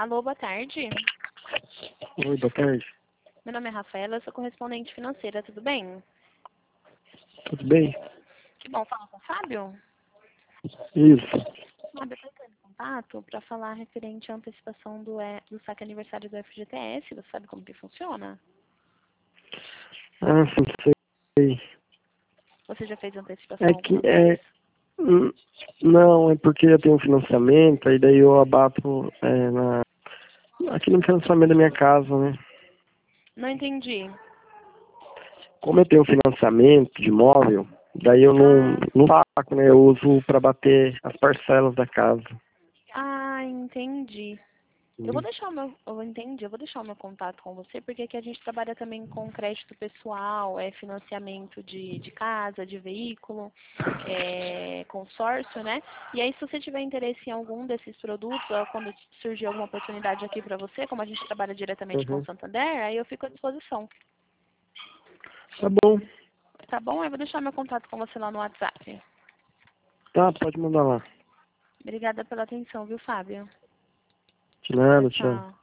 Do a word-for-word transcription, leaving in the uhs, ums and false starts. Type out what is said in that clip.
Alô, boa tarde. Oi, boa tarde. Meu nome é Rafaela, eu sou correspondente financeira, tudo bem? Tudo bem? Que bom, fala com o Fábio? Isso. Fábio, eu estou em contato para falar referente à antecipação do, E- do saque aniversário do F G T S. Você sabe como que funciona? Ah, sim, sei. Você já fez antecipação É que alguma vez? é. hum, Não, é porque eu tenho um financiamento, aí daí eu abato é, na, aqui no financiamento da minha casa, né? Não entendi. Como eu tenho financiamento de imóvel, daí eu não, Ah, não saco, né? Eu uso para bater as parcelas da casa. ah, entendi. Eu vou Entendeu? deixar o meu, eu entendi, eu vou deixar o meu contato com você, porque aqui a gente trabalha também com crédito pessoal, é financiamento de, de casa, de veículo, é, consórcio, né? E aí, se você tiver interesse em algum desses produtos, ou quando surgir alguma oportunidade aqui para você, como a gente trabalha diretamente com o Uhum. Santander, aí eu fico à disposição. Tá bom. Tá bom? Eu vou deixar meu contato com você lá no WhatsApp. Tá, pode mandar lá. Obrigada pela atenção, viu, Fábio? De Tchau, nada, tchau. tchau.